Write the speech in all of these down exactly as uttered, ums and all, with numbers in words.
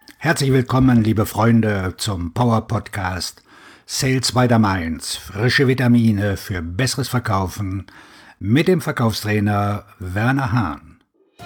Herzlich willkommen, liebe Freunde, zum Power Podcast Sales by the Mainz. Frische Vitamine für besseres Verkaufen mit dem Verkaufstrainer Werner Hahn.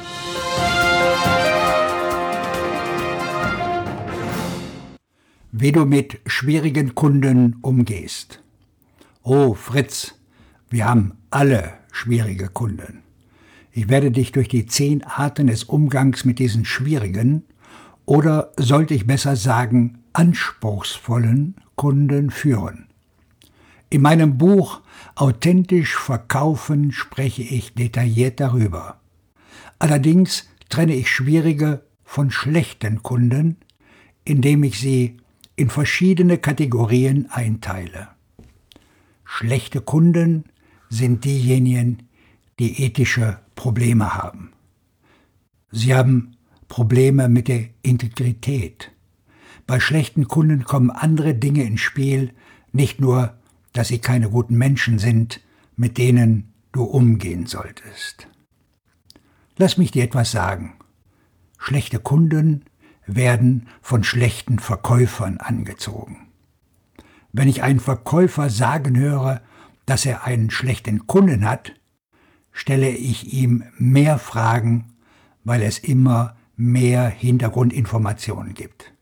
Wie du mit schwierigen Kunden umgehst. Oh Fritz, wir haben alle schwierige Kunden. Ich werde dich durch die zehn Arten des Umgangs mit diesen schwierigen, oder sollte ich besser sagen, anspruchsvollen Kunden führen. In meinem Buch Authentisch verkaufen spreche ich detailliert darüber. Allerdings trenne ich schwierige von schlechten Kunden, indem ich sie in verschiedene Kategorien einteile. Schlechte Kunden sind diejenigen, die ethische Probleme haben. Sie haben Probleme mit der Integrität. Bei schlechten Kunden kommen andere Dinge ins Spiel, nicht nur, dass sie keine guten Menschen sind, mit denen du umgehen solltest. Lass mich dir etwas sagen. Schlechte Kunden werden von schlechten Verkäufern angezogen. Wenn ich einen Verkäufer sagen höre, dass er einen schlechten Kunden hat, stelle ich ihm mehr Fragen, weil es immer mehr Hintergrundinformationen gibt.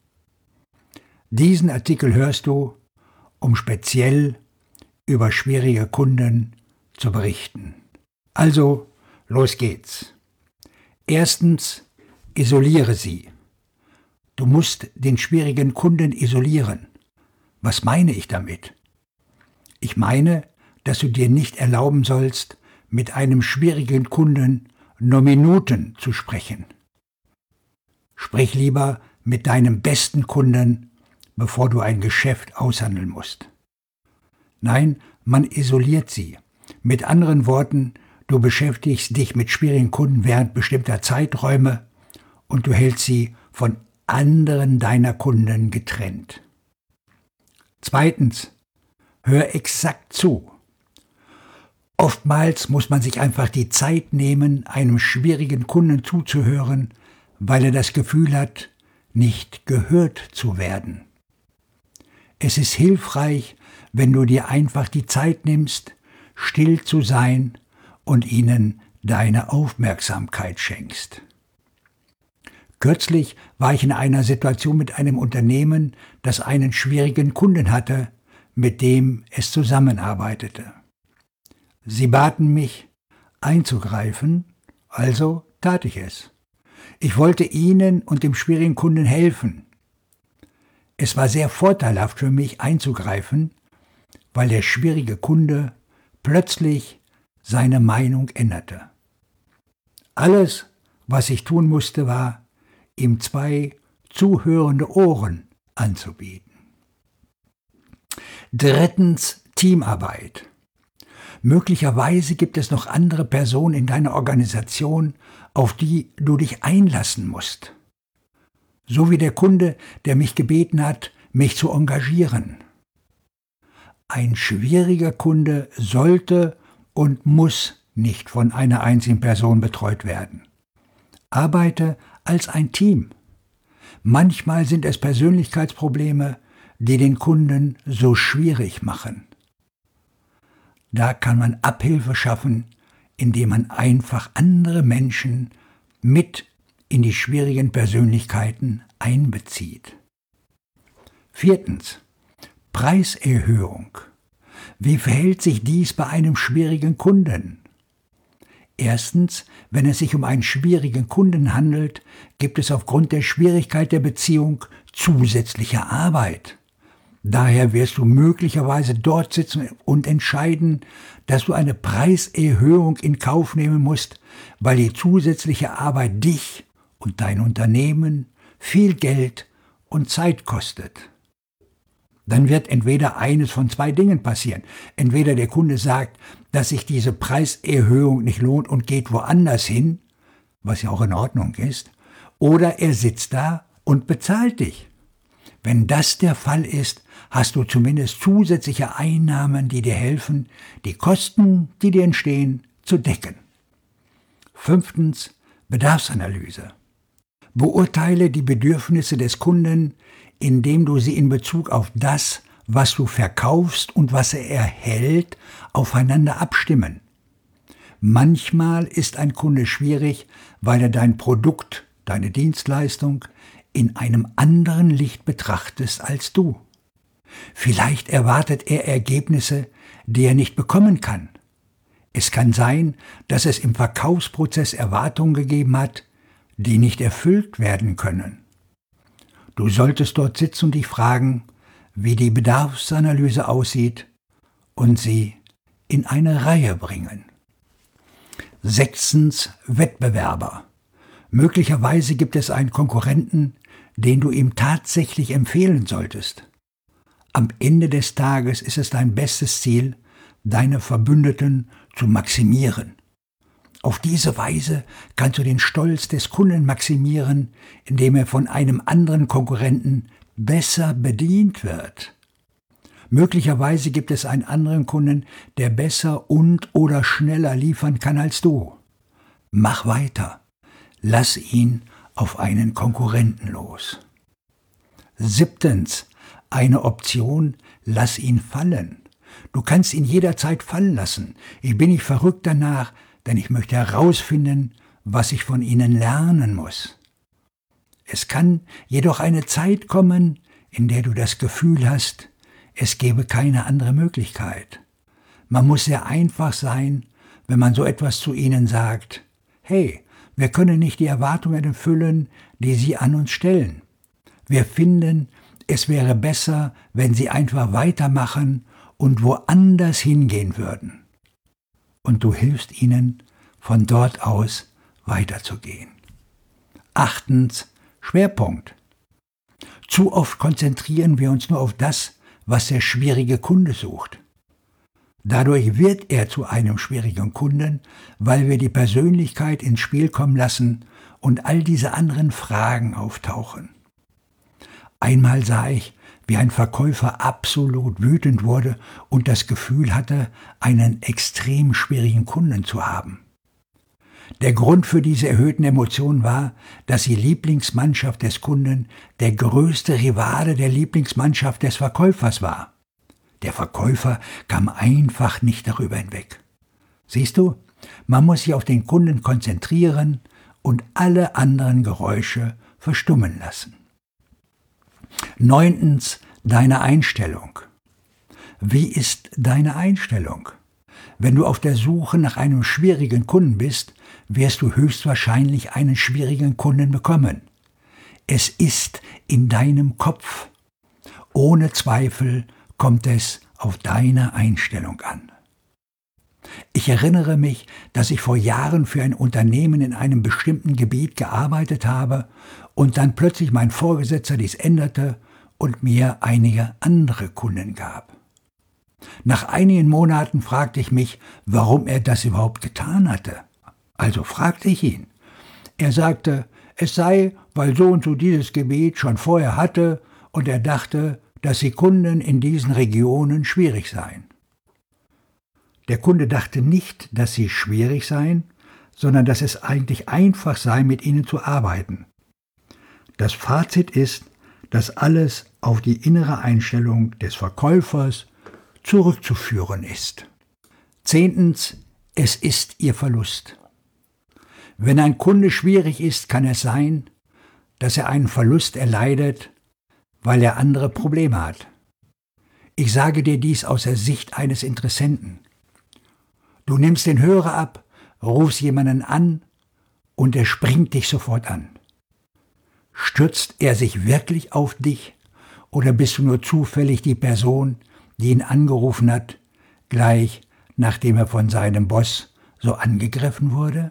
Diesen Artikel hörst du, um speziell über schwierige Kunden zu berichten. Also, los geht's. Erstens, isoliere sie. Du musst den schwierigen Kunden isolieren. Was meine ich damit? Ich meine, dass du dir nicht erlauben sollst, mit einem schwierigen Kunden nur Minuten zu sprechen. Sprich lieber mit deinem besten Kunden, bevor du ein Geschäft aushandeln musst. Nein, man isoliert sie. Mit anderen Worten, du beschäftigst dich mit schwierigen Kunden während bestimmter Zeiträume und du hältst sie von anderen deiner Kunden getrennt. Zweitens, hör exakt zu. Oftmals muss man sich einfach die Zeit nehmen, einem schwierigen Kunden zuzuhören, weil er das Gefühl hat, nicht gehört zu werden. Es ist hilfreich, wenn du dir einfach die Zeit nimmst, still zu sein und ihnen deine Aufmerksamkeit schenkst. Kürzlich war ich in einer Situation mit einem Unternehmen, das einen schwierigen Kunden hatte, mit dem es zusammenarbeitete. Sie baten mich, einzugreifen, also tat ich es. Ich wollte ihnen und dem schwierigen Kunden helfen. Es war sehr vorteilhaft für mich einzugreifen, weil der schwierige Kunde plötzlich seine Meinung änderte. Alles, was ich tun musste, war, ihm zwei zuhörende Ohren anzubieten. Drittens, Teamarbeit. Möglicherweise gibt es noch andere Personen in deiner Organisation, auf die du dich einlassen musst. So wie der Kunde, der mich gebeten hat, mich zu engagieren. Ein schwieriger Kunde sollte und muss nicht von einer einzigen Person betreut werden. Arbeite als ein Team. Manchmal sind es Persönlichkeitsprobleme, die den Kunden so schwierig machen. Da kann man Abhilfe schaffen, indem man einfach andere Menschen mit in die schwierigen Persönlichkeiten einbezieht. Viertens. Preiserhöhung. Wie verhält sich dies bei einem schwierigen Kunden? Erstens, wenn es sich um einen schwierigen Kunden handelt, gibt es aufgrund der Schwierigkeit der Beziehung zusätzliche Arbeit. Daher wirst du möglicherweise dort sitzen und entscheiden, dass du eine Preiserhöhung in Kauf nehmen musst, weil die zusätzliche Arbeit dich und dein Unternehmen viel Geld und Zeit kostet. Dann wird entweder eines von zwei Dingen passieren. Entweder der Kunde sagt, dass sich diese Preiserhöhung nicht lohnt und geht woanders hin, was ja auch in Ordnung ist, oder er sitzt da und bezahlt dich. Wenn das der Fall ist, hast du zumindest zusätzliche Einnahmen, die dir helfen, die Kosten, die dir entstehen, zu decken. Fünftens, Bedarfsanalyse. Beurteile die Bedürfnisse des Kunden, indem du sie in Bezug auf das, was du verkaufst und was er erhält, aufeinander abstimmen. Manchmal ist ein Kunde schwierig, weil er dein Produkt, deine Dienstleistung in einem anderen Licht betrachtest als du. Vielleicht erwartet er Ergebnisse, die er nicht bekommen kann. Es kann sein, dass es im Verkaufsprozess Erwartungen gegeben hat, die nicht erfüllt werden können. Du solltest dort sitzen und dich fragen, wie die Bedarfsanalyse aussieht und sie in eine Reihe bringen. Sechstens, Wettbewerber. Möglicherweise gibt es einen Konkurrenten, den du ihm tatsächlich empfehlen solltest. Am Ende des Tages ist es dein bestes Ziel, deine Verbündeten zu maximieren. Auf diese Weise kannst du den Stolz des Kunden maximieren, indem er von einem anderen Konkurrenten besser bedient wird. Möglicherweise gibt es einen anderen Kunden, der besser und oder schneller liefern kann als du. Mach weiter. Lass ihn auf einen Konkurrenten los. Siebtens, eine Option, lass ihn fallen. Du kannst ihn jederzeit fallen lassen. Ich bin nicht verrückt danach, denn ich möchte herausfinden, was ich von ihnen lernen muss. Es kann jedoch eine Zeit kommen, in der du das Gefühl hast, es gäbe keine andere Möglichkeit. Man muss sehr einfach sein, wenn man so etwas zu ihnen sagt. Hey, wir können nicht die Erwartungen erfüllen, die sie an uns stellen. Wir finden, es wäre besser, wenn sie einfach weitermachen und woanders hingehen würden. Und du hilfst ihnen, von dort aus weiterzugehen. Achtens, Schwerpunkt. Zu oft konzentrieren wir uns nur auf das, was der schwierige Kunde sucht. Dadurch wird er zu einem schwierigen Kunden, weil wir die Persönlichkeit ins Spiel kommen lassen und all diese anderen Fragen auftauchen. Einmal sah ich, wie ein Verkäufer absolut wütend wurde und das Gefühl hatte, einen extrem schwierigen Kunden zu haben. Der Grund für diese erhöhten Emotionen war, dass die Lieblingsmannschaft des Kunden der größte Rivale der Lieblingsmannschaft des Verkäufers war. Der Verkäufer kam einfach nicht darüber hinweg. Siehst du, man muss sich auf den Kunden konzentrieren und alle anderen Geräusche verstummen lassen. Neuntens, deine Einstellung. Wie ist deine Einstellung? Wenn du auf der Suche nach einem schwierigen Kunden bist, wirst du höchstwahrscheinlich einen schwierigen Kunden bekommen. Es ist in deinem Kopf. Ohne Zweifel kommt es auf deine Einstellung an. Ich erinnere mich, dass ich vor Jahren für ein Unternehmen in einem bestimmten Gebiet gearbeitet habe und dann plötzlich mein Vorgesetzter dies änderte und mir einige andere Kunden gab. Nach einigen Monaten fragte ich mich, warum er das überhaupt getan hatte. Also fragte ich ihn. Er sagte, es sei, weil so und so dieses Gebiet schon vorher hatte und er dachte, dass die Kunden in diesen Regionen schwierig seien. Der Kunde dachte nicht, dass sie schwierig seien, sondern dass es eigentlich einfach sei, mit ihnen zu arbeiten. Das Fazit ist, dass alles auf die innere Einstellung des Verkäufers zurückzuführen ist. Zehntens, es ist ihr Verlust. Wenn ein Kunde schwierig ist, kann es sein, dass er einen Verlust erleidet, weil er andere Probleme hat. Ich sage dir dies aus der Sicht eines Interessenten. Du nimmst den Hörer ab, rufst jemanden an und er springt dich sofort an. Stürzt er sich wirklich auf dich oder bist du nur zufällig die Person, die ihn angerufen hat, gleich nachdem er von seinem Boss so angegriffen wurde?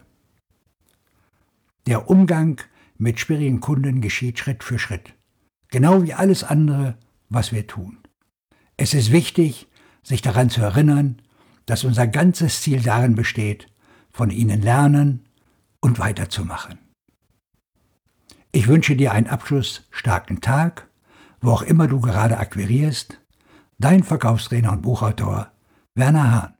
Der Umgang mit schwierigen Kunden geschieht Schritt für Schritt, genau wie alles andere, was wir tun. Es ist wichtig, sich daran zu erinnern, dass unser ganzes Ziel darin besteht, von ihnen lernen und weiterzumachen. Ich wünsche dir einen abschlussstarken Tag, wo auch immer du gerade akquirierst. Dein Verkaufstrainer und Buchautor Werner Hahn.